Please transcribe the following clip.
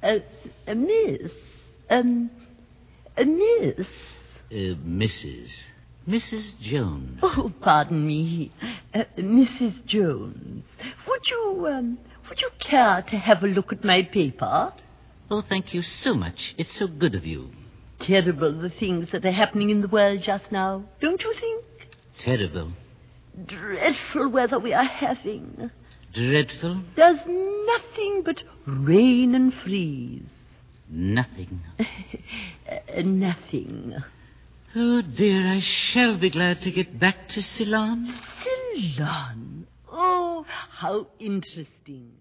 Miss. Miss. Mrs. Jones. Oh, pardon me. Mrs. Jones. Would you care to have a look at my paper? Oh, thank you so much. It's so good of you. Terrible, the things that are happening in the world just now, don't you think? Terrible. Dreadful weather we are having. Dreadful? There's nothing but rain and freeze. Nothing. Nothing. Oh, dear, I shall be glad to get back to Ceylon. Ceylon? Oh, how interesting.